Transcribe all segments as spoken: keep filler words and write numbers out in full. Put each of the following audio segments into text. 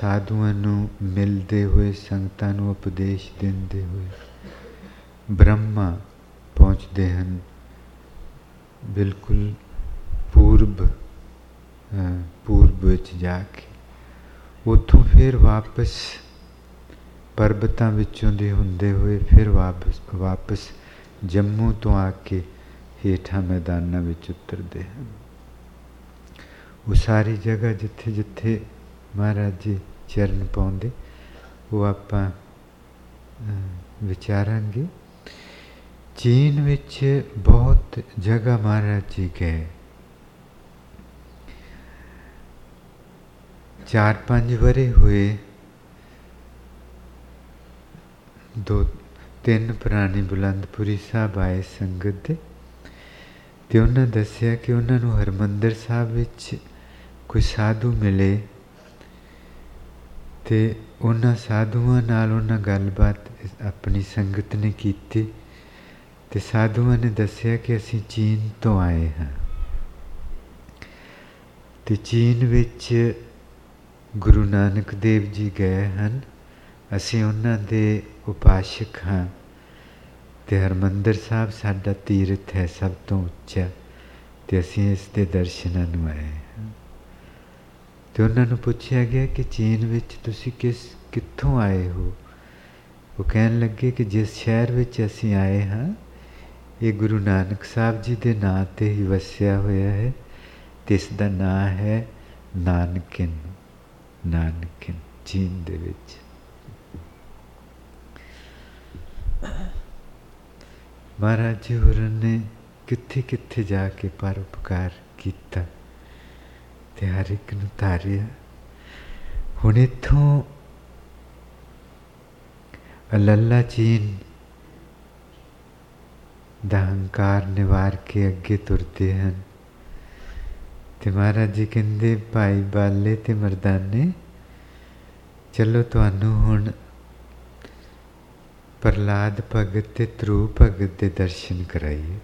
ਸਾਧੂਆਂ ਨੂੰ ਮਿਲਦੇ ਹੋਏ, ਸੰਗਤਾਂ ਨੂੰ ਉਪਦੇਸ਼ ਦਿੰਦੇ ਹੋਏ ਬ੍ਰਹਮਾ ਪਹੁੰਚਦੇ ਹਨ, ਬਿਲਕੁਲ ਪੂਰਬ ਪੂਰਬ ਵਿੱਚ ਜਾ ਕੇ। ਉੱਥੋਂ ਫਿਰ ਵਾਪਸ ਪਰਬਤਾਂ ਵਿੱਚੋਂ ਦੀ ਹੁੰਦੇ ਹੋਏ ਫਿਰ ਵਾਪਸ ਵਾਪਸ ਜੰਮੂ ਤੋਂ ਆ ਕੇ ਹੇਠਾਂ ਮੈਦਾਨਾਂ ਵਿੱਚ ਉਤਰਦੇ ਹਨ। ਉਹ ਸਾਰੀ ਜਗ੍ਹਾ ਜਿੱਥੇ ਜਿੱਥੇ ਮਹਾਰਾਜ ਜੀ ਚਰਨ ਪਾਉਂਦੇ ਉਹ ਆਪਾਂ ਵਿਚਾਰਾਂਗੇ। ਚੀਨ ਵਿੱਚ ਬਹੁਤ ਜਗ੍ਹਾ ਮਹਾਰਾਜ ਜੀ ਗਏ। ਚਾਰ ਪੰਜ ਵਰੇ ਹੋਏ, ਦੋ ਤਿੰਨ ਪੁਰਾਣੇ ਬੁਲੰਦਪੁਰੀ ਸਾਹਿਬ ਆਏ ਸੰਗਤ ਦੇ, ਅਤੇ ਉਹਨਾਂ ਦੱਸਿਆ ਕਿ ਉਹਨਾਂ ਨੂੰ ਹਰਿਮੰਦਰ ਸਾਹਿਬ ਵਿੱਚ ਕੋਈ ਸਾਧੂ ਮਿਲੇ ਅਤੇ ਉਹਨਾਂ ਸਾਧੂਆਂ ਨਾਲ ਉਹਨਾਂ ਗੱਲਬਾਤ ਆਪਣੀ ਸੰਗਤ ਨੇ ਕੀਤੀ, ਅਤੇ ਸਾਧੂਆਂ ਨੇ ਦੱਸਿਆ ਕਿ ਅਸੀਂ ਚੀਨ ਤੋਂ ਆਏ ਹਾਂ, ਅਤੇ ਚੀਨ ਵਿੱਚ ਗੁਰੂ ਨਾਨਕ ਦੇਵ ਜੀ ਗਏ ਹਨ, ਅਸੀਂ ਉਹਨਾਂ ਦੇ ਉਪਾਸ਼ਕ ਹਾਂ, ਅਤੇ ਹਰਿਮੰਦਰ ਸਾਹਿਬ ਸਾਡਾ ਤੀਰਥ ਹੈ ਸਭ ਤੋਂ ਉੱਚਾ, ਅਤੇ ਅਸੀਂ ਇਸ ਦੇ ਦਰਸ਼ਨਾਂ ਨੂੰ ਆਏ ਹਾਂ। ਅਤੇ ਉਹਨਾਂ ਨੂੰ ਪੁੱਛਿਆ ਗਿਆ ਕਿ ਚੀਨ ਵਿੱਚ ਤੁਸੀਂ ਕਿਸ ਕਿੱਥੋਂ ਆਏ ਹੋ? ਉਹ ਕਹਿਣ ਲੱਗੇ ਕਿ ਜਿਸ ਸ਼ਹਿਰ ਵਿੱਚ ਅਸੀਂ ਆਏ ਹਾਂ ਇਹ ਗੁਰੂ ਨਾਨਕ ਸਾਹਿਬ ਜੀ ਦੇ ਨਾਂ 'ਤੇ ਹੀ ਵਸਿਆ ਹੋਇਆ ਹੈ, ਅਤੇ ਇਸ ਦਾ ਨਾਂ ਹੈ ਨਾਨਕਿਨ। ਨਾਨਕਿਨ ਚੀਨ ਦੇ ਵਿੱਚ। ਮਹਾਰਾਜ ਜੀ ਹੋਰਾਂ ਨੇ ਕਿੱਥੇ ਕਿੱਥੇ ਜਾ ਕੇ ਪਰਉਪਕਾਰ ਕੀਤਾ ਅਤੇ ਹਰ ਇੱਕ ਨੂੰ ਤਾਰਿਆ। ਹੁਣ ਇੱਥੋਂ ਅਲੱਲਾ ਚੀਨ ਦਾ ਹੰਕਾਰ ਨਿਵਾਰ ਕੇ ਅੱਗੇ ਤੁਰਦੇ ਹਨ, ਅਤੇ ਮਹਾਰਾਜ ਜੀ ਕਹਿੰਦੇ ਭਾਈ ਬਾਲੇ ਅਤੇ ਮਰਦਾਨੇ ਚਲੋ ਤੁਹਾਨੂੰ ਹੁਣ ਪ੍ਰਹਲਾਦ ਭਗਤ ਅਤੇ ਧਰੂ ਭਗਤ ਦੇ ਦਰਸ਼ਨ ਕਰਾਈਏ।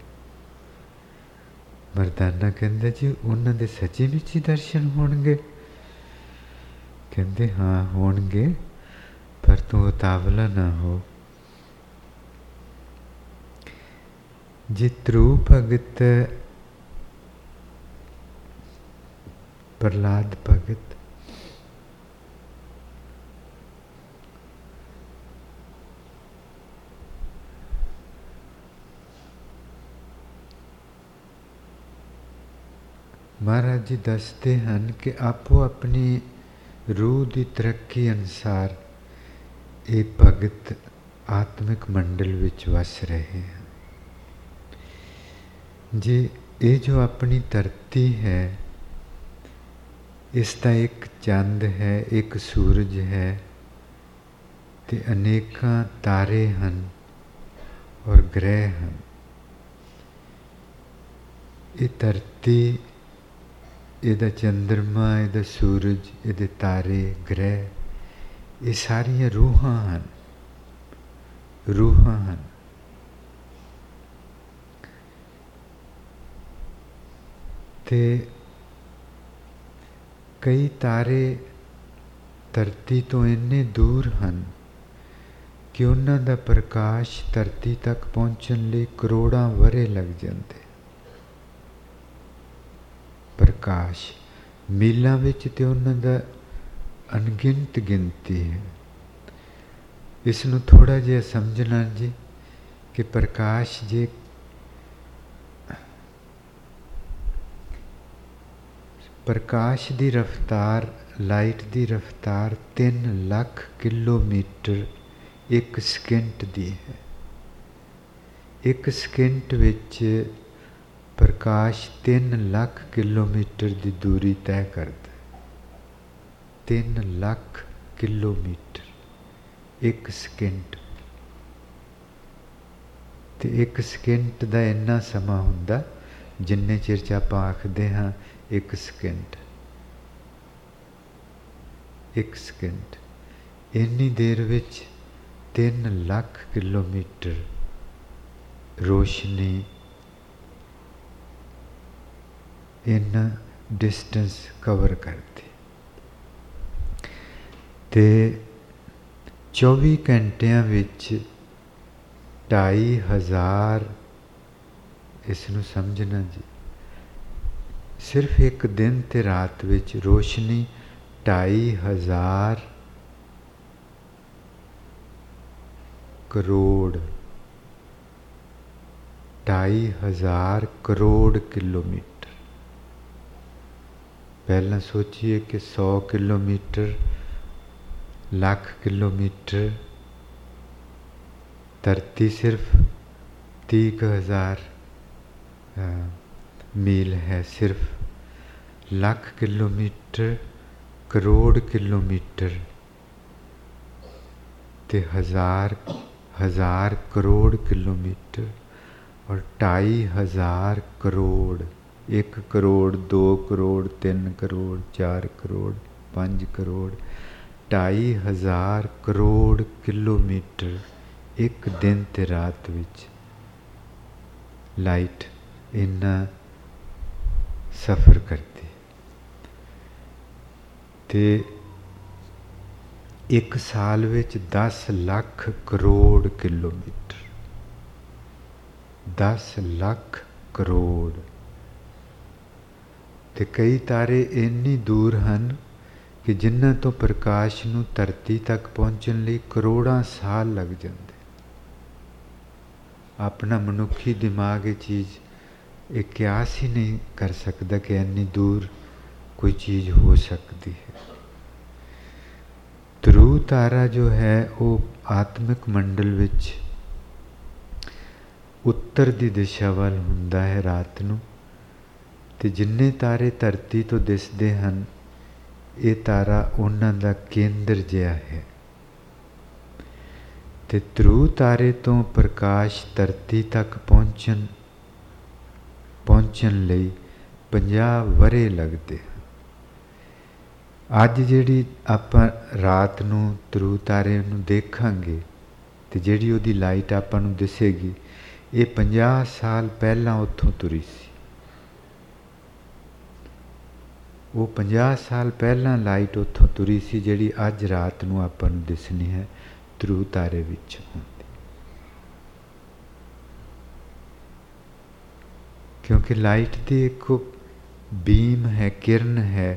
ਮਰਦਾਨਾ ਕਹਿੰਦਾ ਜੀ ਉਹਨਾਂ ਦੇ ਸੱਚੀ ਵਿੱਚ ਹੀ ਦਰਸ਼ਨ ਹੋਣਗੇ? ਕਹਿੰਦੇ ਹਾਂ ਹੋਣਗੇ, ਪਰ ਤੂੰ ਉਤਾਵਲਾ ਨਾ ਹੋ। ਜੇ ਧਰੂ ਭਗਤ ਪ੍ਰਹਲਾਦ ਭਗਤ ਮਹਾਰਾਜ ਜੀ ਦੱਸਦੇ ਹਨ ਕਿ ਆਪੋ ਆਪਣੀ ਰੂਹ ਦੀ ਤਰੱਕੀ ਅਨੁਸਾਰ ਇਹ ਭਗਤ ਆਤਮਿਕ ਮੰਡਲ ਵਿੱਚ ਵਸ ਰਹੇ ਹਨ। ਜੇ ਇਹ ਜੋ ਆਪਣੀ ਧਰਤੀ ਹੈ ਇਸ ਦਾ ਇੱਕ ਚੰਦ ਹੈ, ਇੱਕ ਸੂਰਜ ਹੈ, ਅਤੇ ਅਨੇਕਾਂ ਤਾਰੇ ਹਨ ਔਰ ਗ੍ਰਹਿ ਹਨ। ਇਹ ਧਰਤੀ, ਇਹਦਾ ਚੰਦਰਮਾ, ਇਹਦਾ ਸੂਰਜ, ਇਹਦੇ ਤਾਰੇ, ਗ੍ਰਹਿ, ਇਹ ਸਾਰੀਆਂ ਰੂਹਾਂ ਹਨ, ਰੂਹਾਂ ਹਨ। ਅਤੇ ਕਈ ਤਾਰੇ ਧਰਤੀ ਤੋਂ ਇੰਨੇ ਦੂਰ ਹਨ ਕਿ ਉਹਨਾਂ ਦਾ ਪ੍ਰਕਾਸ਼ ਧਰਤੀ ਤੱਕ ਪਹੁੰਚਣ ਲਈ ਕਰੋੜਾਂ ਵਰ੍ਹੇ ਲੱਗ ਜਾਂਦੇ। ਪ੍ਰਕਾਸ਼ ਮੀਲਾਂ ਵਿੱਚ ਤੇ ਉਹਨਾਂ ਦਾ ਅਣਗਿਣਤ ਗਿਣਤੀ ਹੈ। ਇਸ ਨੂੰ ਥੋੜ੍ਹਾ ਜਿਹਾ ਸਮਝਣਾ ਜੀ ਕਿ ਪ੍ਰਕਾਸ਼ ਜੇ ਪ੍ਰਕਾਸ਼ ਦੀ ਰਫਤਾਰ, ਲਾਈਟ ਦੀ ਰਫਤਾਰ ਤਿੰਨ ਲੱਖ ਕਿਲੋਮੀਟਰ ਇੱਕ ਸਕਿੰਟ ਦੀ ਹੈ। ਇੱਕ ਸਕਿੰਟ ਵਿੱਚ ਪ੍ਰਕਾਸ਼ ਤਿੰਨ ਲੱਖ ਕਿਲੋਮੀਟਰ ਦੀ ਦੂਰੀ ਤੈਅ ਕਰਦਾ। ਤਿੰਨ ਲੱਖ ਕਿਲੋਮੀਟਰ ਇੱਕ ਸਕਿੰਟ। ਅਤੇ ਇੱਕ ਸਕਿੰਟ ਦਾ ਇੰਨਾ ਸਮਾਂ ਹੁੰਦਾ ਜਿੰਨੇ ਚਿਰ 'ਚ ਆਪਾਂ ਆਖਦੇ ਹਾਂ ਇੱਕ ਸਕਿੰਟ। ਇੱਕ ਸਕਿੰਟ ਇੰਨੀ ਦੇਰ ਵਿੱਚ ਤਿੰਨ ਲੱਖ ਕਿਲੋਮੀਟਰ ਰੋਸ਼ਨੀ ਇੰਨਾ ਡਿਸਟੈਂਸ ਕਵਰ ਕਰਦੀ। ਤੇ ਚੌਵੀ ਘੰਟਿਆਂ ਵਿੱਚ ਢਾਈ ਹਜ਼ਾਰ, ਇਸ ਨੂੰ ਸਮਝਣਾ ਜੀ, ਸਿਰਫ ਇੱਕ ਦਿਨ ਤੇ ਰਾਤ ਵਿੱਚ ਰੋਸ਼ਨੀ ਢਾਈ ਹਜ਼ਾਰ ਕਰੋੜ ਢਾਈ ਹਜ਼ਾਰ ਕਰੋੜ ਕਿਲੋਮੀਟਰ। ਪਹਿਲਾਂ ਸੋਚੀਏ ਕਿ ਸੌ ਕਿਲੋਮੀਟਰ, ਲੱਖ ਕਿਲੋਮੀਟਰ, ਧਰਤੀ ਸਿਰਫ ਤੀਹ ਕੁ ਹਜ਼ਾਰ ਮੀਲ ਹੈ, ਸਿਰਫ ਲੱਖ ਕਿਲੋਮੀਟਰ, ਕਰੋੜ ਕਿਲੋਮੀਟਰ ਤੇ ਹਜ਼ਾਰ ਹਜ਼ਾਰ ਕਰੋੜ ਕਿਲੋਮੀਟਰ ਔਰ ਢਾਈ ਹਜ਼ਾਰ ਕਰੋੜ, ਇੱਕ ਕਰੋੜ, ਦੋ ਕਰੋੜ, ਤਿੰਨ ਕਰੋੜ, ਚਾਰ ਕਰੋੜ, ਪੰਜ ਕਰੋੜ, ਢਾਈ ਹਜ਼ਾਰ ਕਰੋੜ ਕਿਲੋਮੀਟਰ ਇੱਕ ਦਿਨ ਤੇ ਰਾਤ ਵਿੱਚ ਲਾਈਟ ਇੰਨਾ ਸਫ਼ਰ ਕਰਦੀ। ਤੇ ਇੱਕ ਸਾਲ ਵਿੱਚ ਦਸ ਲੱਖ ਕਰੋੜ ਕਿਲੋਮੀਟਰ, ਦਸ ਲੱਖ ਕਰੋੜ। ਤੇ ਕਈ ਤਾਰੇ ਇੰਨੀ ਦੂਰ ਹਨ ਕਿ ਜਿਨ੍ਹਾਂ ਤੋਂ ਪ੍ਰਕਾਸ਼ ਨੂੰ ਧਰਤੀ ਤੱਕ ਪਹੁੰਚਣ ਲਈ ਕਰੋੜਾਂ ਸਾਲ ਲੱਗ ਜਾਂਦੇ। ਆਪਣਾ ਮਨੁੱਖੀ ਦਿਮਾਗ ਇਹ ਚੀਜ਼, ਇਹ ਕਿਆਸ ਹੀ ਨਹੀਂ ਕਰ ਸਕਦਾ ਕਿ ਇੰਨੀ ਦੂਰ ਕੋਈ ਚੀਜ਼ ਹੋ ਸਕਦੀ ਹੈ। ਧਰੁਵ ਤਾਰਾ ਜੋ ਹੈ ਉਹ ਆਤਮਿਕ ਮੰਡਲ ਵਿੱਚ ਉੱਤਰ ਦੀ ਦਿਸ਼ਾ ਵੱਲ ਹੁੰਦਾ ਹੈ ਰਾਤ ਨੂੰ, ਤੇ ਜਿੰਨੇ ਤਾਰੇ ਧਰਤੀ ਤੋਂ ਦਿਸਦੇ ਹਨ ਇਹ ਤਾਰਾ ਉਹਨਾਂ ਦਾ ਕੇਂਦਰ ਜਿਹਾ ਹੈ। ਤੇ ਧਰੁਵ ਤਾਰੇ ਤੋਂ ਪ੍ਰਕਾਸ਼ ਧਰਤੀ ਤੱਕ ਪਹੁੰਚਣ ਪਹੁੰਚਣ ਲਈ ਪੰਜਾਹ ਵਰ੍ਹੇ ਲੱਗਦੇ ਹਨ। ਅੱਜ ਜਿਹੜੀ ਆਪਾਂ ਰਾਤ ਨੂੰ ਧਰੁਵ ਤਾਰੇ ਨੂੰ ਦੇਖਾਂਗੇ ਤੇ ਜਿਹੜੀ ਉਹਦੀ ਲਾਈਟ ਆਪਾਂ ਨੂੰ ਦਿਸੇਗੀ, ਇਹ ਪੰਜਾਹ ਸਾਲ ਪਹਿਲਾਂ ਉੱਥੋਂ ਤੁਰੀ ਸੀ। ਉਹ ਪੰਜਾਹ ਸਾਲ ਪਹਿਲਾਂ ਲਾਈਟ ਉੱਥੋਂ ਤੁਰੀ ਸੀ ਜਿਹੜੀ ਅੱਜ ਰਾਤ ਨੂੰ ਆਪਾਂ ਨੂੰ ਦਿਸਣੀ ਹੈ ਧਰੁਵ ਤਾਰੇ ਵਿੱਚ ਹੁੰਦੀ। ਕਿਉਂਕਿ ਲਾਈਟ ਦੀ ਇੱਕ ਬੀਮ ਹੈ, ਕਿਰਨ ਹੈ,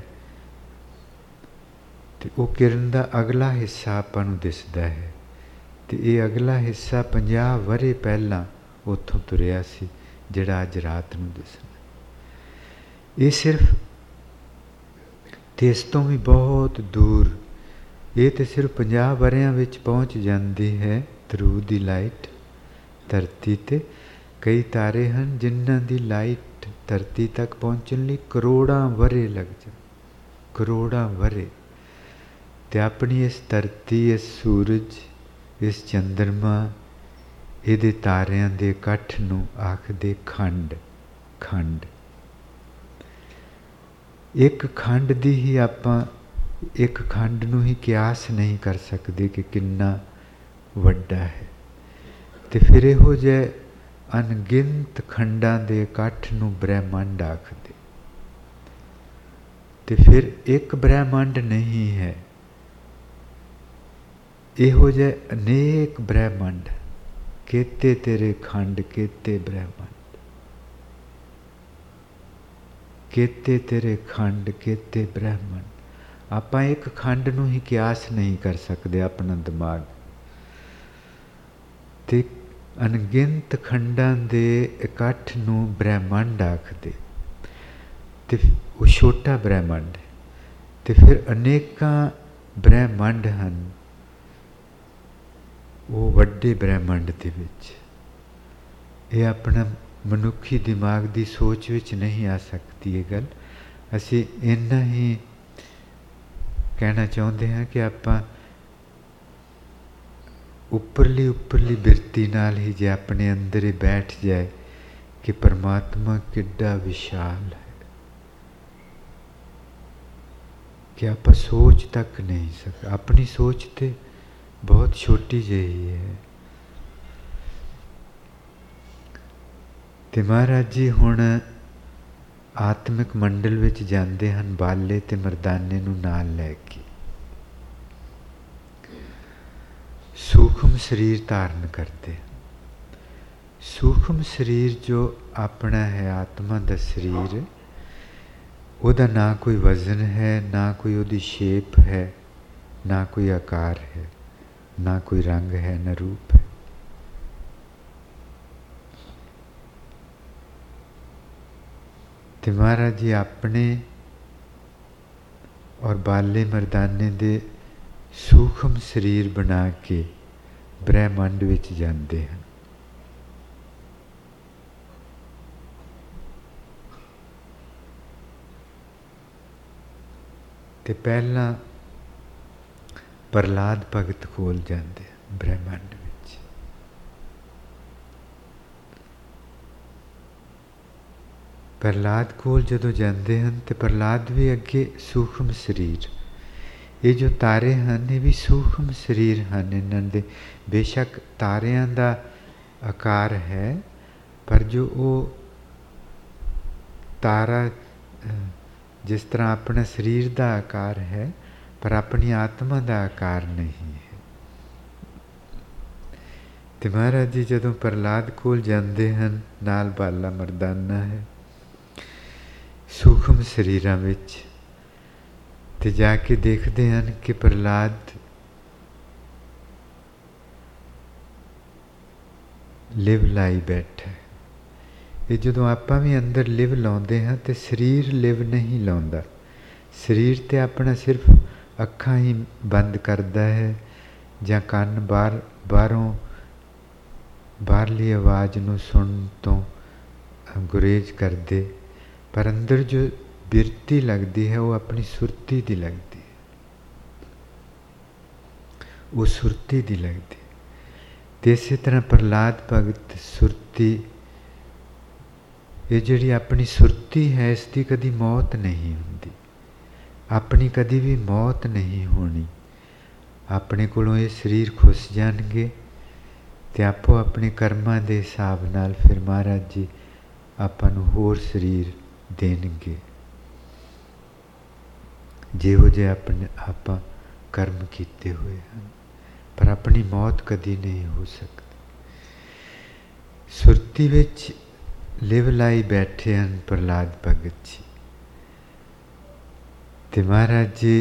ਤੇ ਉਹ ਕਿਰਨ ਦਾ ਅਗਲਾ ਹਿੱਸਾ ਆਪਾਂ ਨੂੰ ਦਿਸਦਾ ਹੈ। ਤੇ ਇਹ ਅਗਲਾ ਹਿੱਸਾ ਪੰਜਾਹ ਵਰ੍ਹੇ ਪਹਿਲਾਂ ਉੱਥੋਂ ਤੁਰਿਆ ਸੀ ਜਿਹੜਾ ਅੱਜ ਰਾਤ ਨੂੰ ਦਿਸਣਾ। ਇਹ ਸਿਰਫ, ਤੇ ਇਸ ਤੋਂ ਵੀ ਬਹੁਤ ਦੂਰ, ਇਹ ਤੇ ਸਿਰਫ ਪੰਜਾਹ ਵਰ੍ਹਿਆਂ ਵਿੱਚ ਪਹੁੰਚ ਜਾਂਦੀ ਹੈ ਧਰੁਵ ਦੀ ਲਾਈਟ ਧਰਤੀ ਤੇ। ਕਈ ਤਾਰੇ ਹਨ ਜਿਨ੍ਹਾਂ ਦੀ ਲਾਈਟ ਧਰਤੀ ਤੱਕ ਪਹੁੰਚਣ ਲਈ ਕਰੋੜਾਂ ਵਰ੍ਹੇ ਲੱਗ ਜਾਣ, ਕਰੋੜਾਂ ਵਰ੍ਹੇ। ਤੇ ਆਪਣੀ ਇਸ ਧਰਤੀ, ਇਸ ਸੂਰਜ, ਇਸ ਚੰਦਰਮਾ, ਇਹਦੇ ਤਾਰਿਆਂ ਦੇ ਇਕੱਠ ਨੂੰ ਆਖਦੇ ਖੰਡ। ਖੰਡ, ਇੱਕ ਖੰਡ ਦੀ ਹੀ ਆਪਾਂ ਇੱਕ ਖੰਡ ਨੂੰ ਹੀ ਕਿਆਸ ਨਹੀਂ ਕਰ ਸਕਦੇ ਕਿ ਕਿੰਨਾ ਵੱਡਾ ਹੈ। ਤੇ ਫਿਰ ਇਹੋ ਜਿਹੇ ਅਣਗਿਣਤ ਖੰਡਾਂ ਦੇ ਇਕੱਠ ਨੂੰ ਬ੍ਰਹਿਮੰਡ ਆਖਦੇ। ਤੇ ਫਿਰ ਇੱਕ ਬ੍ਰਹਿਮੰਡ ਨਹੀਂ ਹੈ, ਇਹੋ ਜਿਹੇ ਅਨੇਕ ਬ੍ਰਹਿਮੰਡ। ਕੇਤੇ ਤੇਰੇ ਖੰਡ, ਕੇਤੇ ਬ੍ਰਹਿਮੰਡ, ਕੇਤੇ ਤੇਰੇ ਖੰਡ, ਕੇਤੇ ਬ੍ਰਹਿਮੰਡ। ਆਪਾਂ ਇੱਕ ਖੰਡ ਨੂੰ ਹੀ ਕਿਆਸ ਨਹੀਂ ਕਰ ਸਕਦੇ ਆਪਣਾ ਦਿਮਾਗ। ਤੇ ਅਣਗਿਣਤ ਖੰਡਾਂ ਦੇ ਇਕੱਠ ਨੂੰ ਬ੍ਰਹਿਮੰਡ ਆਖਦੇ। ਤੇ ਉਹ ਛੋਟਾ ਬ੍ਰਹਿਮੰਡ। ਤੇ ਫਿਰ ਅਨੇਕਾਂ ਬ੍ਰਹਿਮੰਡ ਹਨ ਉਹ ਵੱਡੇ ਬ੍ਰਹਿਮੰਡ ਦੇ ਵਿੱਚ। ਇਹ ਆਪਣਾ ਮਨੁੱਖੀ ਦਿਮਾਗ ਦੀ ਸੋਚ ਵਿੱਚ ਨਹੀਂ ਆ ਸਕਦੀ ਇਹ ਗੱਲ। ਅਸੀਂ ਇੰਨਾ ਹੀ ਕਹਿਣਾ ਚਾਹੁੰਦੇ ਹਾਂ ਕਿ ਆਪਾਂ ਉੱਪਰਲੀ ਉੱਪਰਲੀ ਬਿਰਤੀ ਨਾਲ ਹੀ ਜੇ ਆਪਣੇ ਅੰਦਰ ਹੀ ਬੈਠ ਜਾਏ ਕਿ ਪਰਮਾਤਮਾ ਕਿੱਡਾ ਵਿਸ਼ਾਲ ਹੈ ਕਿ ਆਪਾਂ ਸੋਚ ਤੱਕ ਨਹੀਂ ਸਕਦੇ। ਆਪਣੀ ਸੋਚ ਤੇ ਬਹੁਤ ਛੋਟੀ ਜਿਹੀ ਹੈ। ਤੇ ਮਹਾਰਾਜ ਜੀ ਹੁਣ ਆਤਮਿਕ ਮੰਡਲ ਵਿੱਚ ਜਾਂਦੇ ਹਨ ਬਾਲੇ ਤੇ ਮਰਦਾਨੇ ਨੂੰ ਨਾਲ ਲੈ ਕੇ। सूक्ष्म शरीर धारण करते। सूक्ष्म शरीर जो अपना है आत्मा का शरीर, ਉਹਦਾ ना कोई वजन है, ना कोई ਉਹਦੀ शेप है, ना कोई आकार है, ना कोई रंग है, न रूप है। ते महाराज जी अपने और बाले मर्दाने दे सूक्ष्म शरीर बना के ब्रह्मांड विच जाते हैं। ते पहला प्रहलाद भगत कोल जाते ब्रह्मांड विच। प्रहलाद कोल जदों जाते हैं तो प्रहलाद भी अगे सूक्ष्म शरीर, ये जो तारे हैं ये भी सूक्ष्म शरीर हैं इन्हां दे। बेशक तारियां दा आकार है, पर जो वो तारा जिस तरह अपना शरीर का आकार है, पर अपनी आत्मा का आकार नहीं है। तो महाराज जी जदों प्रहलाद कोल जाते हैं, नाल बाला मर्दाना है सूक्ष्म शरीरां विच, ते जाके देखते हैं कि प्रहलाद लिव लाई बैठा है। ये जदों आपां भी अंदर लिव लाउंदे हैं तो शरीर लिव नहीं लाउंदा। शरीर तो अपना सिर्फ अखां ही बंद करता है, जां कन्न बाहर बाहरों बाहरली आवाज़ नूं सुन तो गुरेज कर दे, पर अंदर जो बिरती लगती है वो अपनी सुरती दी लगती है, वो सुरती दी लगती है। तो इस तरह प्रहलाद भगत सुरती, ये जिहड़ी अपनी सुरती है इसकी कदी मौत नहीं होंदी, अपनी कदी भी मौत नहीं होनी। अपने कोलों ये शरीर खुस जाएंगे तो आपो अपने कर्मां दे हिसाब नाल फिर महाराज जी आपां नूं होर शरीर देणगे, जिहो जे अपने आपां कर्म कीते हुए हैं। पर अपनी मौत कदी नहीं हो सकती। सुरती विच लिव लाई बैठे हैं प्रहलाद भगत जी। तो महाराज जी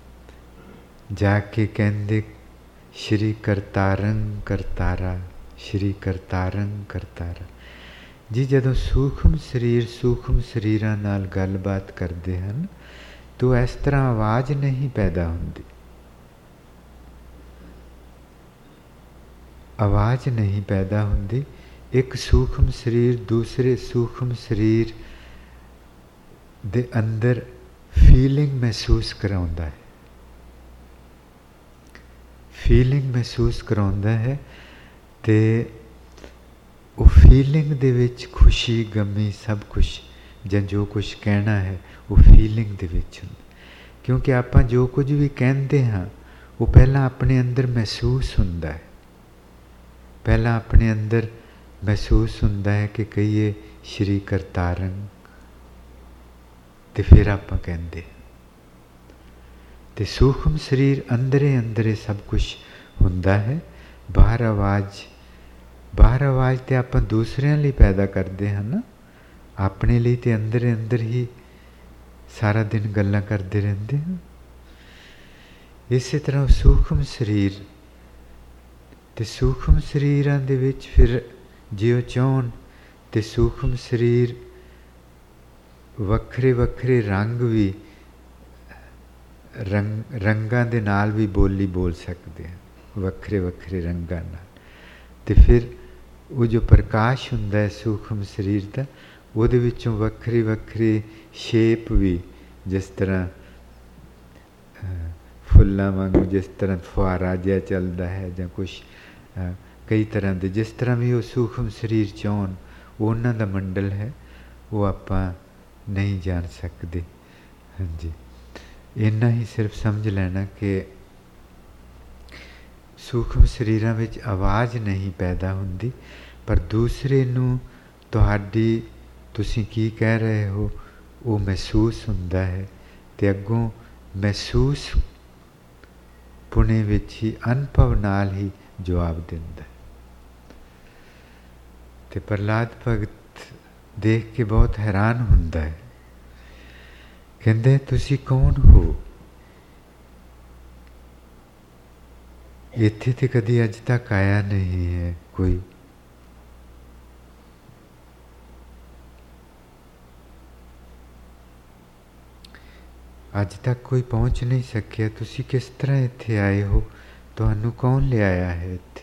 जाके कहते श्री करतारंग करतारा, श्री करतारंग करतारा जी। जदों सूक्ष्म शरीर सूक्ष्म शरीरां नाल गलबात करते हैं तो इस तरह आवाज़ नहीं पैदा होती, आवाज़ नहीं पैदा होती। एक सूक्ष्म शरीर दूसरे सूक्ष्म शरीर दे अंदर फीलिंग महसूस कराउंदा है, फीलिंग महसूस कराउंदा है। ते वो फीलिंग दे विच खुशी गमी सब कुछ जां जो कुछ कहना है वो फीलिंग दे विच हुंदा। क्योंकि आपां जो कुछ भी कहते हाँ वो पहला अपने अंदर महसूस हुंदा है, पहला अपने अंदर महसूस हुंदा है कि कहिए श्री करतारंग, तो फिर आपां कहंदे। तो सूक्ष्म शरीर अंदरे अंदरे सब कुछ हुंदा है। बाहर आवाज़, बाहर आवाज़ तो आपां दूसरिਆਂ ਲਈ पैदा करते हैं ना, अपने लिए तो अंदर अंदर ही सारा दिन गल्लां करते रहते हैं। इस तरह सूक्ष्म शरीर, तो सूक्ष्म शरीरां दे विच फिर जिओ चाहन तो सूक्ष्म शरीर वक्रे वक्रे रंग भी रंग रंगां दे नाल भी बोली बोल सकते हैं, वक्रे वक्रे रंगां नाल। तो फिर वो जो प्रकाश हुंदा है सूक्ष्म शरीर का, उहदे विचों वक्री वक्री शेप भी, जिस तरह फुल्लां वांगू जिस तरह फुहारा जिहा चलदा है जां कुछ कई तरह के, जिस तरह भी वो सूक्ष्म शरीर चाहन वो उन्हां दा मंडल है, वो आपां नहीं जान सकते। हाँ जी, इन्ना ही सिर्फ समझ लेना कि सूक्ष्म शरीरां विच आवाज़ नहीं पैदा हुंदी, पर दूसरे नूं तुहाडी तुसीं की कह रहे हो वो महसूस हुंदा है। ते अग्गों महसूस पुणे विच ही अनुभव नाल ही ਜਵਾਬ ਦਿੰਦਾ। ਤੇ ਪ੍ਰਹਲਾਦ ਭਗਤ ਦੇਖ ਕੇ ਬਹੁਤ ਹੈਰਾਨ ਹੁੰਦਾ ਹੈ। ਕਹਿੰਦੇ ਤੁਸੀਂ ਕੌਣ ਹੋ? ਇੱਥੇ ਤੇ ਕਦੀ ਅੱਜ ਤੱਕ ਆਇਆ ਨਹੀਂ ਹੈ ਕੋਈ। ਅੱਜ ਤੱਕ ਕੋਈ ਪਹੁੰਚ ਨਹੀਂ ਸਕਿਆ, ਤੁਸੀਂ ਕਿਸ ਤਰ੍ਹਾਂ ਇੱਥੇ ਆਏ ਹੋ? ਤੁਹਾਨੂੰ ਕੌਣ ਲਿਆਇਆ ਹੈ ਇੱਥੇ?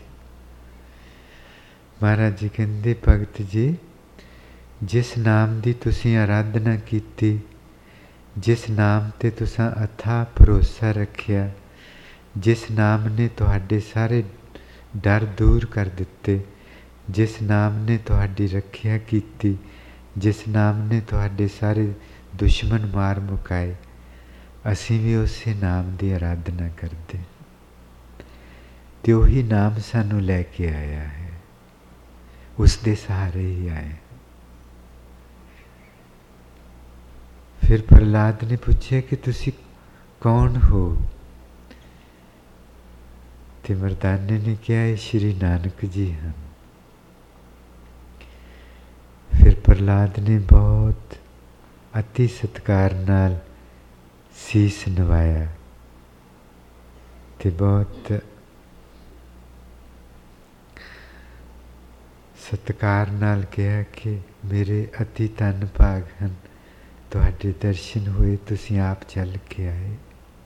ਮਹਾਰਾਜ ਜੀ ਕਹਿੰਦੇ ਭਗਤ ਜੀ, ਜਿਸ ਨਾਮ ਦੀ ਤੁਸੀਂ ਆਰਾਧਨਾ ਕੀਤੀ, ਜਿਸ ਨਾਮ ਤੇ ਤੁਸੀਂ ਅਥਾਹ ਭਰੋਸਾ ਰੱਖਿਆ, ਜਿਸ ਨਾਮ ਨੇ ਤੁਹਾਡੇ ਸਾਰੇ ਡਰ ਦੂਰ ਕਰ ਦਿੱਤੇ, ਜਿਸ ਨਾਮ ਨੇ ਤੁਹਾਡੀ ਰੱਖਿਆ ਕੀਤੀ, ਜਿਸ ਨਾਮ ਨੇ ਤੁਹਾਡੇ ਸਾਰੇ ਦੁਸ਼ਮਣ ਮਾਰ ਮੁਕਾਏ, ਅਸੀਂ ਵੀ ਉਸੇ ਨਾਮ ਦੀ ਆਰਾਧਨਾ ਕਰਦੇ। ਤੇ ਉਹੀ ਨਾਮ ਸਾਨੂੰ ਲੈ ਕੇ ਆਇਆ ਹੈ, ਉਸ ਦੇ ਸਹਾਰੇ ਹੀ ਆਏ। ਫਿਰ ਪ੍ਰਹਲਾਦ ਨੇ ਪੁੱਛਿਆ ਕਿ ਤੁਸੀਂ ਕੌਣ ਹੋ? ਤੇ ਮਰਦਾਨੇ ਨੇ ਕਿਹਾ ਇਹ ਸ਼੍ਰੀ ਨਾਨਕ ਜੀ ਹਨ। ਫਿਰ ਪ੍ਰਹਲਾਦ ਨੇ ਬਹੁਤ ਅਤੀ ਸਤਿਕਾਰ ਨਾਲ ਸੀਸ ਨਵਾਇਆ ਤੇ ਬਹੁਤ ਸਤਿਕਾਰ ਨਾਲ ਕਿਹਾ ਕਿ ਮੇਰੇ ਅਤੀ ਧੰਨ ਭਾਗ ਹਨ, ਤੁਹਾਡੇ ਦਰਸ਼ਨ ਹੋਏ, ਤੁਸੀਂ ਆਪ ਚੱਲ ਕੇ ਆਏ।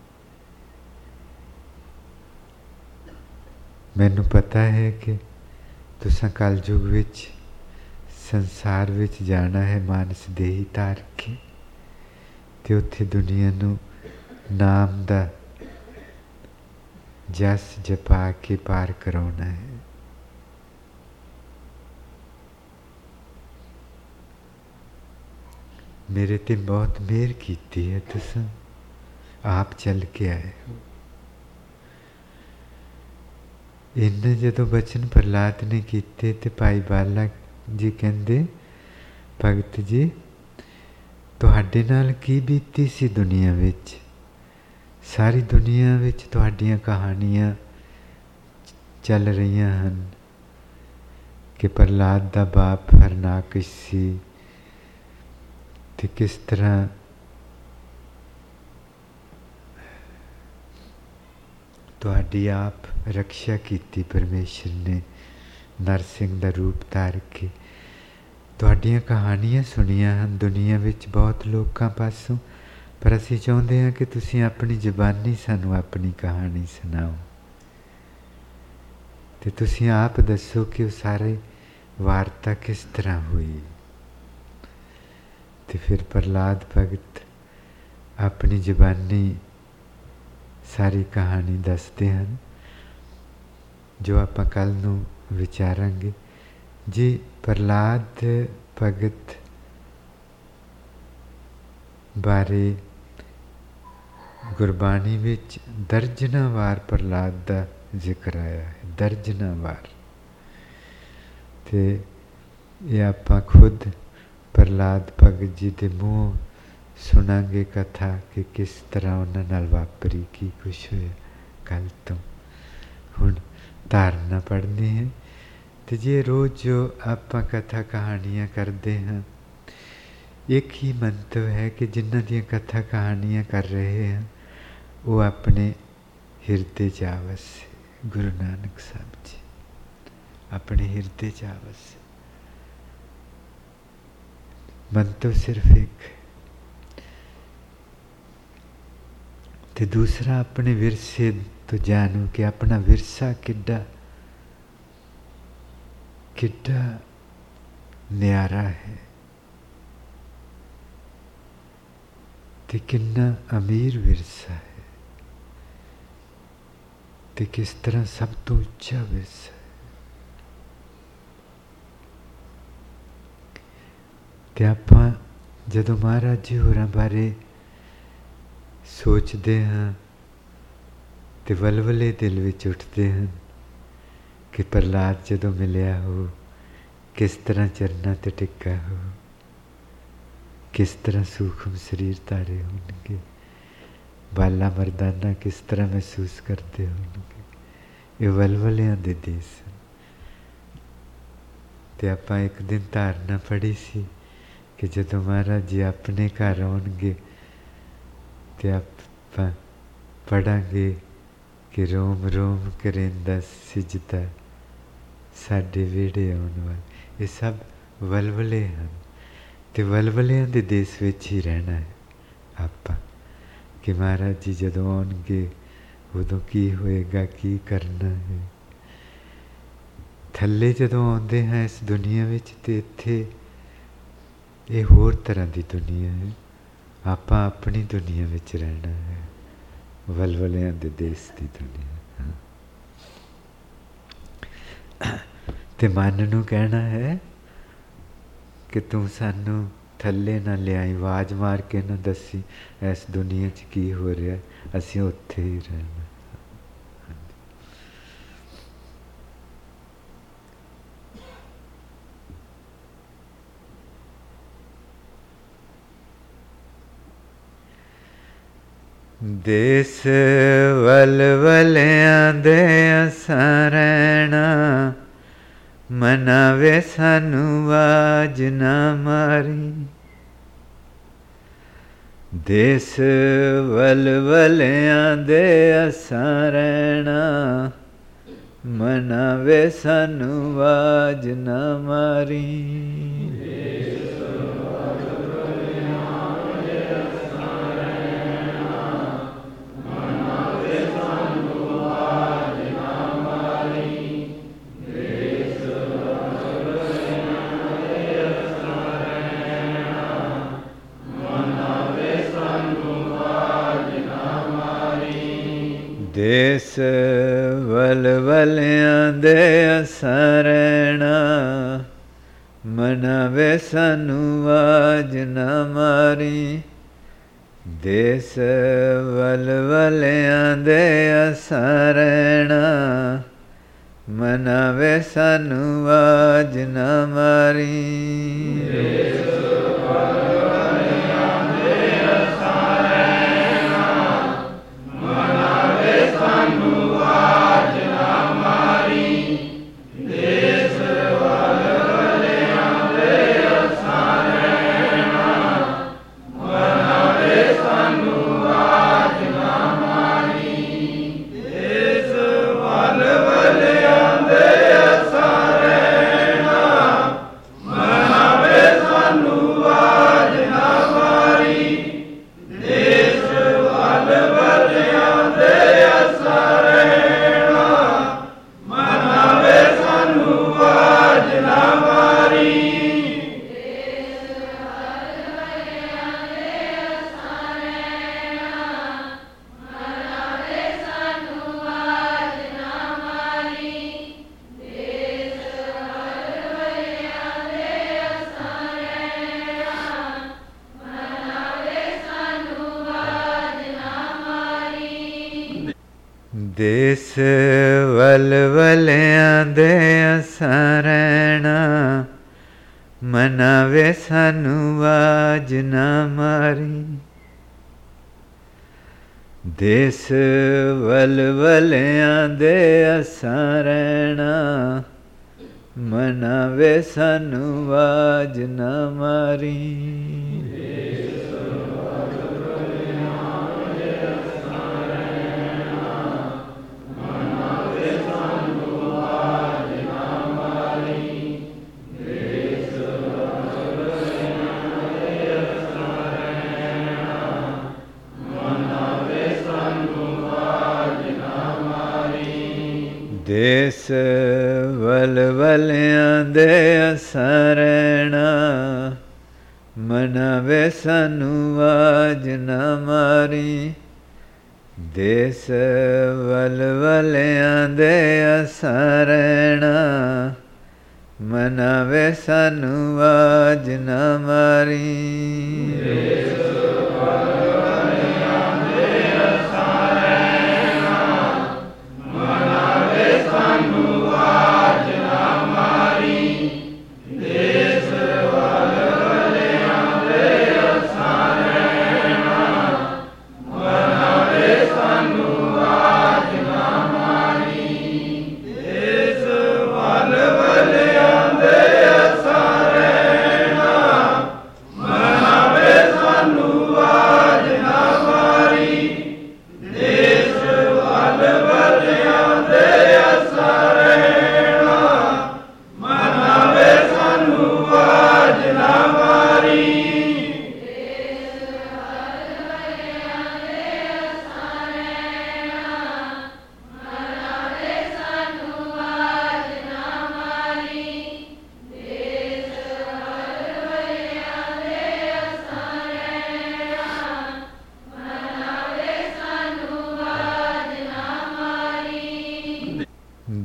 ਮੈਨੂੰ ਪਤਾ ਹੈ ਕਿ ਤੁਸੀਂ ਕਲਯੁਗ ਵਿੱਚ ਸੰਸਾਰ ਵਿੱਚ ਜਾਣਾ ਹੈ ਮਾਨਸ ਦੇਹੀ ਧਾਰ ਕੇ, ਤੇ ਉੱਥੇ ਦੁਨੀਆ ਨੂੰ ਨਾਮ ਦਾ ਜਸ ਜਪਾ ਕੇ ਪਾਰ ਕਰਾਉਣਾ ਹੈ। ਮੇਰੇ ਤੇ ਬਹੁਤ ਮਿਹਰ ਕੀਤੀ ਹੈ, ਤੁਸੀਂ ਆਪ ਚੱਲ ਕੇ ਆਏ ਹੋ। ਇੰਨੇ ਜਦੋਂ ਬਚਨ ਪ੍ਰਹਲਾਦ ਨੇ ਕੀਤੇ ਤੇ ਭਾਈ ਬਾਲਾ ਜੀ ਕਹਿੰਦੇ ਭਗਤ ਜੀ, ਤੁਹਾਡੇ ਨਾਲ ਕੀ ਬੀਤੀ ਸੀ ਦੁਨੀਆ ਵਿੱਚ? ਸਾਰੀ ਦੁਨੀਆ ਵਿੱਚ ਤੁਹਾਡੀਆਂ ਕਹਾਣੀਆਂ ਚੱਲ ਰਹੀਆਂ ਹਨ ਕਿ ਪ੍ਰਹਲਾਦ ਦਾ ਬਾਪ ਹਰਨਾਕਸ਼ ਸੀ ਤੇ ਕਿਸ ਤਰ੍ਹਾਂ ਤੁਹਾਡੀ ਆਪ ਰੱਖਿਆ ਕੀਤੀ ਪਰਮੇਸ਼ਰ ਨੇ ਨਰਸਿੰਘ ਦਾ ਰੂਪ ਧਾਰ ਕੇ। ਤੁਹਾਡੀਆਂ ਕਹਾਣੀਆਂ ਸੁਣੀਆਂ ਹਨ ਦੁਨੀਆ ਵਿੱਚ ਬਹੁਤ ਲੋਕਾਂ ਪਾਸੋਂ, ਪਰ ਅਸੀਂ ਚਾਹੁੰਦੇ ਹਾਂ ਕਿ ਤੁਸੀਂ ਆਪਣੀ ਜ਼ੁਬਾਨੀ ਸਾਨੂੰ ਆਪਣੀ ਕਹਾਣੀ ਸੁਣਾਓ ਤੇ ਤੁਸੀਂ ਆਪ ਦੱਸੋ ਕਿ ਉਹ ਸਾਰੇ ਵਾਰਤਾ ਕਿਸ ਤਰ੍ਹਾਂ ਹੋਈ। ਤੇ ਫਿਰ ਪ੍ਰਹਲਾਦ ਭਗਤ ਆਪਣੀ ਜ਼ੁਬਾਨੀ ਸਾਰੀ ਕਹਾਣੀ ਦੱਸਦੇ ਹਨ, ਜੋ ਆਪਾਂ ਕੱਲ੍ਹ ਨੂੰ ਵਿਚਾਰਾਂਗੇ। ਜੀ ਪ੍ਰਹਲਾਦ ਭਗਤ ਬਾਰੇ ਗੁਰਬਾਣੀ ਵਿੱਚ ਦਰਜਨਾਂ ਵਾਰ ਪ੍ਰਹਲਾਦ ਦਾ ਜ਼ਿਕਰ ਆਇਆ ਹੈ, ਦਰਜਨਾਂ ਵਾਰ। ਤੇ ਇਹ ਆਪਾਂ ਖੁਦ ਪ੍ਰਹਲਾਦ ਭਗਤ ਜੀ ਦੇ ਮੂੰਹ ਸੁਣਾਂਗੇ ਕਥਾ ਕਿ ਕਿਸ ਤਰ੍ਹਾਂ ਉਹਨਾਂ ਨਾਲ ਵਾਪਰੀ, ਕੀ ਕੁਛ ਹੋਇਆ। ਕੱਲ੍ਹ ਤੋਂ ਹੁਣ ਧਾਰਨਾ ਪੜ੍ਹਨੀ ਹੈ। ਤੇ ਜੇ ਰੋਜ਼ ਜੋ ਆਪਾਂ ਕਥਾ ਕਹਾਣੀਆਂ ਕਰਦੇ ਹਾਂ, ਇੱਕ ਹੀ ਮੰਤਵ ਹੈ ਕਿ ਜਿਨ੍ਹਾਂ ਦੀਆਂ ਕਥਾ ਕਹਾਣੀਆਂ ਕਰ ਰਹੇ ਹਾਂ ਉਹ ਆਪਣੇ ਹਿਰਦੇ 'ਚ ਆਵਸੇ। ਗੁਰੂ ਨਾਨਕ ਸਾਹਿਬ ਜੀ ਆਪਣੇ ਹਿਰਦੇ 'ਚ ਆਵਸੇ। ਮੰਤਵ ਸਿਰਫ ਇੱਕ ਹੈ। ਤੇ ਦੂਸਰਾ ਆਪਣੇ ਵਿਰਸੇ ਤੋਂ ਜਾਣੋ ਕਿ ਆਪਣਾ ਵਿਰਸਾ ਕਿੱਡਾ ਕਿੱਡਾ ਨਿਆਰਾ ਹੈ ਤੇ ਕਿੰਨਾ ਅਮੀਰ ਵਿਰਸਾ ਹੈ ਤੇ ਕਿਸ ਤਰ੍ਹਾਂ ਸਭ ਤੋਂ ਉੱਚਾ ਵਿਰਸਾ ਹੈ। ਤੇ ਆਪਾਂ ਜਦੋਂ ਮਹਾਰਾਜ ਜੀ ਹੋਰਾਂ ਬਾਰੇ ਸੋਚਦੇ ਹਾਂ ਤੇ ਵਲਵਲੇ ਦਿਲ ਵਿੱਚ ਉੱਠਦੇ ਹਨ ਕਿ ਪ੍ਰਹਲਾਦ ਜਦੋਂ ਮਿਲਿਆ ਹੋ, ਕਿਸ ਤਰ੍ਹਾਂ ਚਰਨਾਂ ਤੇ ਟਿੱਕਾ ਹੋ, ਕਿਸ ਤਰ੍ਹਾਂ ਸੂਖਮ ਸਰੀਰ ਧਾਰੇ ਹੋਣਗੇ, ਬਾਲਾ ਮਰਦਾਨਾ ਕਿਸ ਤਰ੍ਹਾਂ ਮਹਿਸੂਸ ਕਰਦੇ ਹੋਣਗੇ। ਇਹ ਵਲਵਲਿਆਂ ਦੇ ਦੇਸ। ਤੇ ਆਪਾਂ ਇੱਕ ਦਿਨ ਧਾਰਨਾ ਪੜ੍ਹੀ ਸੀ ਕਿ ਜਦੋਂ ਮਹਾਰਾਜ ਜੀ ਆਪਣੇ ਘਰ ਆਉਣਗੇ ਤੇ ਆਪਾਂ ਪੜ੍ਹਾਂਗੇ ਕਿ ਰੋਮ ਰੋਮ ਕਰੇਂਦਾ ਸਿਜਦਾ ਸਾਡੇ ਵਿਹੜੇ ਆਉਣ ਵਾਲੇ। ਇਹ ਸਭ ਵਲਵਲੇ ਹਨ ਤੇ ਵਲਵਲਿਆਂ ਦੇ ਦੇਸ ਵਿੱਚ ਹੀ ਰਹਿਣਾ ਹੈ ਆਪਾਂ, ਕਿ ਮਹਾਰਾਜ ਜੀ ਜਦੋਂ ਆਉਣਗੇ ਉਦੋਂ ਕੀ ਹੋਏਗਾ, ਕੀ ਕਰਨਾ ਹੈ। ਥੱਲੇ ਜਦੋਂ ਆਉਂਦੇ ਹਾਂ ਇਸ ਦੁਨੀਆ ਵਿੱਚ ਤੇ ਇੱਥੇ ਇਹ ਹੋਰ ਤਰ੍ਹਾਂ ਦੀ ਦੁਨੀਆ ਹੈ। ਆਪਾਂ ਆਪਣੀ ਦੁਨੀਆ ਵਿੱਚ ਰਹਿਣਾ ਹੈ, ਵਲਵਲਿਆਂ ਦੇ ਦੇਸ ਦੀ ਦੁਨੀਆ। ਤੇ ਮਨ ਨੂੰ ਕਹਿਣਾ ਹੈ ਕਿ ਤੂੰ ਸਾਨੂੰ ਥੱਲੇ ਨਾ ਲਿਆਈ, ਆਵਾਜ਼ ਮਾਰ ਕੇ ਨਾ ਦੱਸੀ ਇਸ ਦੁਨੀਆ 'ਚ ਕੀ ਹੋ ਰਿਹਾ, ਅਸੀਂ ਉੱਥੇ ਹੀ ਰਹਿਣਾ। ਦੇਸ ਵਲਵਲਿਆਂ ਦੇ ਅਸਾਂ ਰਹਿਣਾ, ਮਨਾਵੇ ਸਾਨੂੰ ਆਵਾਜ਼ ਨਾ ਮਾਰੀ। ਦੇਸ ਵਲਵਲਿਆਂ ਦੇ ਅਸਾਂ ਰਹਿਣਾ, ਮਨਾਵੇ ਸਾਨੂੰ ਆਵਾਜ਼ ਨਾ ਮਾਰੀ। ਦੇਸ ਵਲਵਲਿਆਂ ਦੇ ਅਸਾਂ ਰਹਿਣਾ, ਮਨਾਵੇ ਸਾਨੂੰ ਆਵਾਜ਼ ਨਾ ਮਾਰੀ। ਦੇਸ ਵਲਵਲਿਆਂ ਦੇ ਅਸਾਂ ਰਹਿਣਾ, ਮਨਾਵੇ ਸਾਨੂੰ ਆਵਾਜ਼ ਨਾ ਮਾਰੀ। ਦੇਸ ਵਲਵਲਿਆਂ ਦੇ ਅਸਾਂ ਰਹਿਣਾ, ਮਨਾਵੇ ਸਾਨੂੰ ਆਵਾਜ਼ ਨਾ ਮਾਰੀ। ਦੇਸ ਵਲਵਲਿਆਂ ਦੇ ਅਸਾਂ ਰਹਿਣਾ, ਮਨਾਵੇ ਸਾਨੂੰ ਆਵਾਜ਼ ਨਾ ਮਾਰੀ। ਦੇਸ ਵਲਵਲਿਆਂ ਦੇ ਅਸਾਂ ਰਹਿਣਾ, ਮਨਾਵੇ ਸਾਨੂੰ ਆਵਾਜ਼ ਨਾ ਮਾਰੀ। ਦੇਸ ਵਲਵਲਿਆਂ ਦੇ ਅਸਾਂ ਰਹਿਣਾ, ਮਨਾਵੇ ਸਾਨੂੰ ਆਵਾਜ਼ ਨਾ ਮਾਰੀ।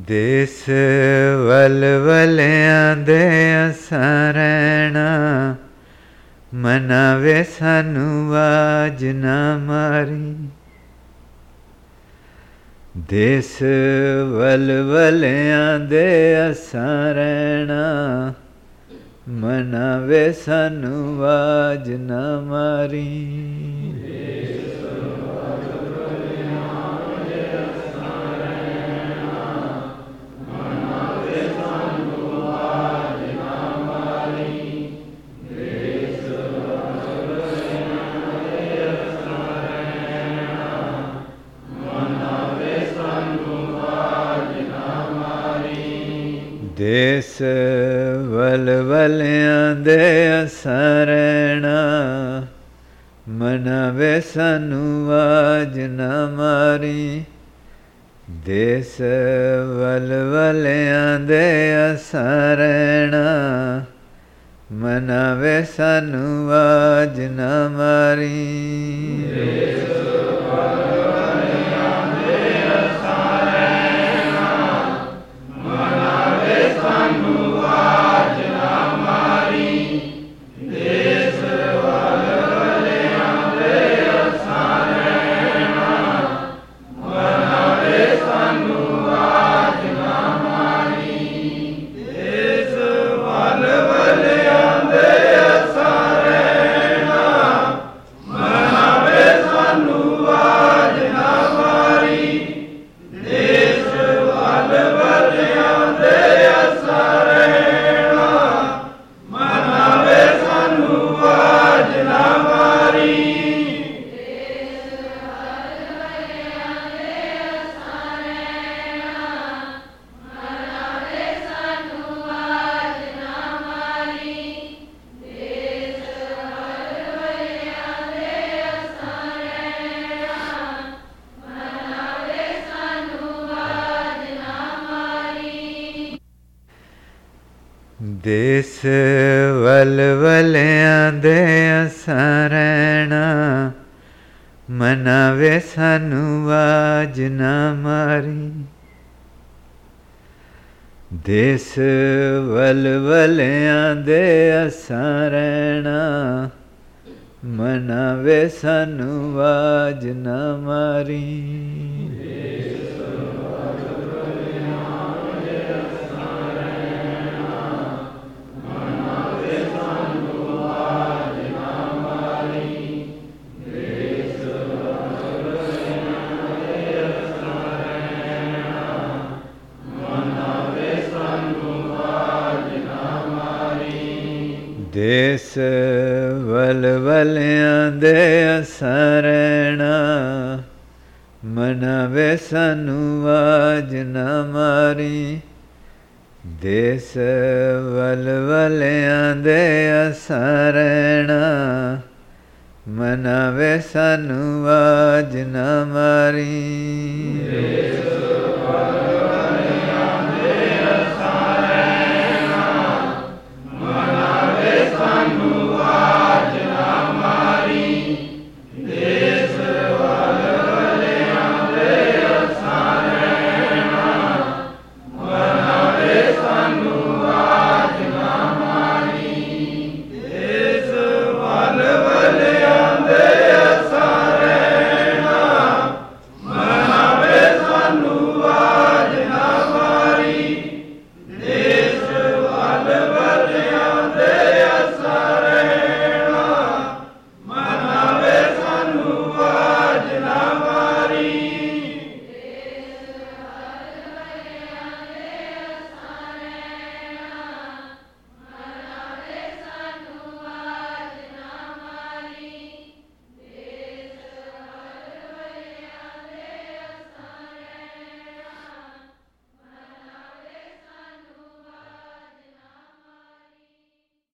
ਦੇਸ ਵਲ ਵਲਿਆਂ ਦੇ ਅਸਾਂ ਰਹਿਣਾ, ਮਨਾ ਵੇ ਸਾਨੂੰ ਵਾਜ ਨਾ ਮਾਰੀ। ਦੇਸ ਵਲ ਵਲਿਆਂ ਦੇ ਅਸਾਂ ਰਹਿਣਾ, ਮਨਾ ਵੇ ਸਾਨੂੰ ਵਾਜ ਨਾ ਮਾਰੀ। ਦੇਸ ਵਲ ਵਲਿਆਂ ਦੇ ਅਸਾਂ ਰਹਿਣਾ, ਮਨਾ ਵੇ ਸਾਨੂੰ ਵਾਜ ਨਾ ਮਾਰੀ। ਦੇਸ ਵਲ ਵਲਿਆਂ ਦੇ ਅਸਾਂ ਰਹਿਣਾ, ਮਨਾ ਵੇ ਸਾਨੂੰ ਵਾਜ ਨਾ ਮਾਰੀ। ਦੇਸ ਵਲ ਵਲਿਆਂ ਦੇ ਅਸਾਂ ਰਹਿਣਾ, ਮਨਾ ਵੇ ਸਾਨੂੰ ਵਾਜ ਨਾ ਮਾਰੀ। ਦੇਸ ਵਲ ਵਲਿਆਂ ਦੇ ਅਸਾਂ ਰਹਿਣਾ, ਮਨਾ ਵੇ ਸਾਨੂੰ ਵਾਜ ਨਾ ਮਾਰੀ। ਦੇਸ ਵਲ ਵਲਿਆਂ ਦੇ ਅਸਾਂ ਰਹਿਣਾ, ਮਨਾ ਵੇ ਸਾਨੂੰ ਵਾਜ ਨਾ ਮਾਰੀ। ਦੇਸ ਵਲ ਵਲਿਆਂ ਦੇ ਅਸਾਂ ਰਹਿਣਾ, ਮਨਾ ਵੇ ਸਾਨੂੰ ਵਾਜ ਨਾ ਮਾਰੀ।